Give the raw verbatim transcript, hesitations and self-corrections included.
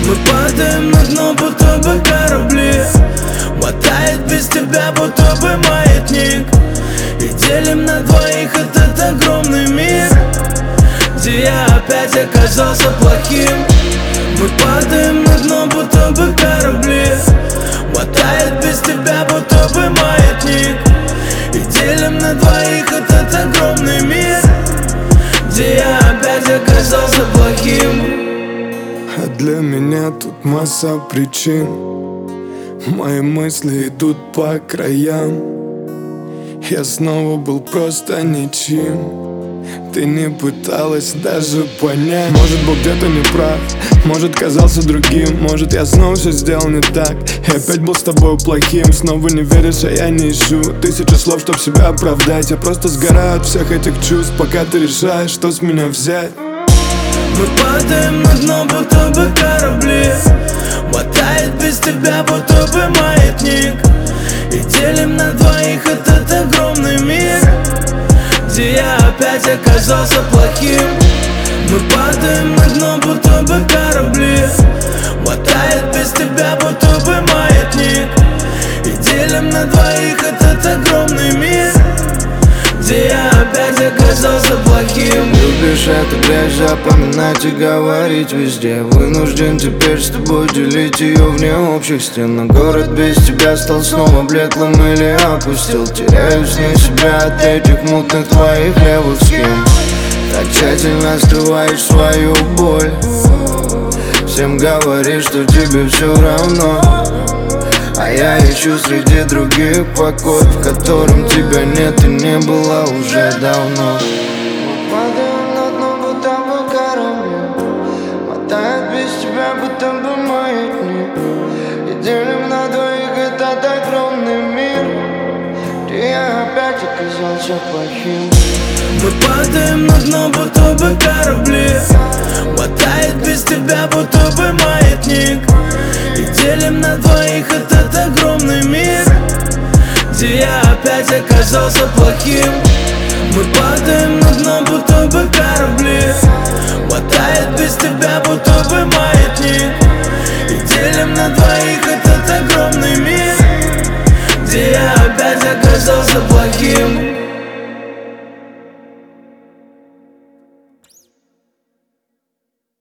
Мы падаем на дно, будто бы корабли. Мотает без тебя, будто бы маятник. И делим на двоих этот огромный мир, где я опять оказался плохим. Мы падаем на дно, будто бы корабли. Мотает без тебя, будто бы маятник. И делим на двоих этот огромный мир, где я опять оказался плохим. А для меня тут масса причин. Мои мысли идут по краям. Я снова был просто ничем. Ты не пыталась даже понять. Может, был где-то не прав, может, казался другим. Может, я снова все сделал не так и опять был с тобой плохим. Снова не веришь, а я не ищу тысячу слов, чтоб себя оправдать. Я просто сгораю от всех этих чувств, пока ты решаешь, что с меня взять. Мы падаем на дно, будто бы корабли. Мотает без тебя, будто бы маятник. И делим на двоих этот огромный мир, где я опять оказался плохим. Мы падаем на дно, будто бы корабли. Мотает без тебя, будто бы маятник. И делим на двоих этот огромный мир, где я опять оказался плохим. Любишь эту грязь запоминать и говорить везде. Вынужден теперь с тобой делить ее вне общих стен. Но город без тебя стал снова блеклым или опустил. Теряюсь вне себя от этих мутных твоих левых схем. Так тщательно скрываешь свою боль. Всем говоришь, что тебе все равно. А я ищу среди других покой, в котором тебя нет и не было уже давно. Мы падаем на дно, будто бы корабли. Мотает без тебя, будто бы маятник. И делим на двоих этот огромный мир, где я опять оказался плохим. Мы падаем на дно, будто бы корабли. Мотает без тебя, будто бы маятник. И делим на двоих этот огромный мир, где я опять оказался плохим. Мы падаем на дно, будто бы корабли. Мотает без тебя, будто бы маятник. И делим на двоих этот огромный мир, где я опять оказался плохим.